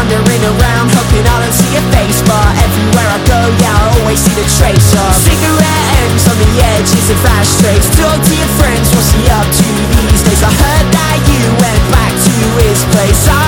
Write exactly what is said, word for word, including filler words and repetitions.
wandering around, hoping I don't see your face, but everywhere I go, yeah, I always see the trace of cigarette ends on the edges of ashtrays. Talk to your friends, what's he up to these days? I heard that you went back to his place. I